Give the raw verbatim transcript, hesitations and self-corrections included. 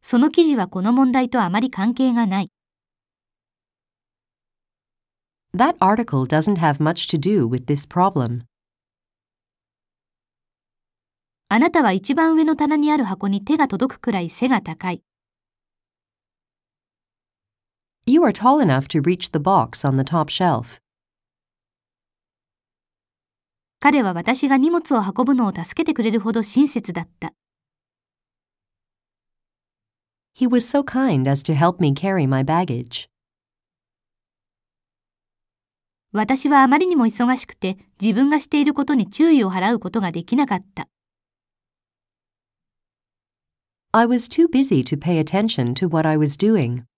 その記事はこの問題とあまり関係がない。 That article doesn't have much to do with this problem. あなたは一番上の棚にある箱に手が届くくらい背が高い。 You are tall enough to reach the box on the top shelf. 彼は私が荷物を運ぶのを助けてくれるほど親切だった。 He was so kind as to help me carry my baggage. 私はあまりにも忙しくて自分がしていることに注意を払うことができなかった。 I was too busy to pay attention to what I was doing.